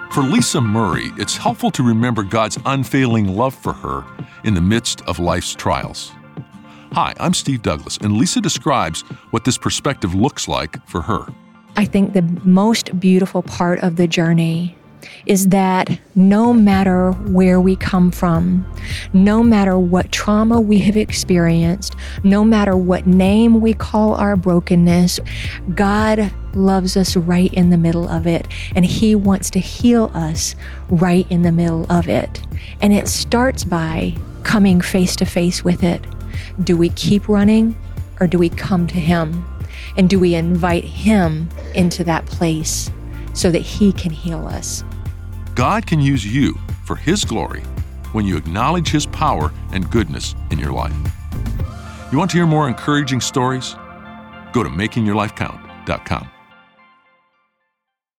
For Lisa Murray, it's helpful to remember God's unfailing love for her in the midst of life's trials. Hi, I'm Steve Douglas, and Lisa describes what this perspective looks like for her. I think the most beautiful part of the journey is that no matter where we come from, no matter what trauma we have experienced, no matter what name we call our brokenness, God loves us right in the middle of it, and He wants to heal us right in the middle of it. And it starts by coming face to face with it. Do we keep running, or do we come to Him? And do we invite Him into that place so that He can heal us? God can use you for His glory when you acknowledge His power and goodness in your life. You want to hear more encouraging stories? Go to makingyourlifecount.com.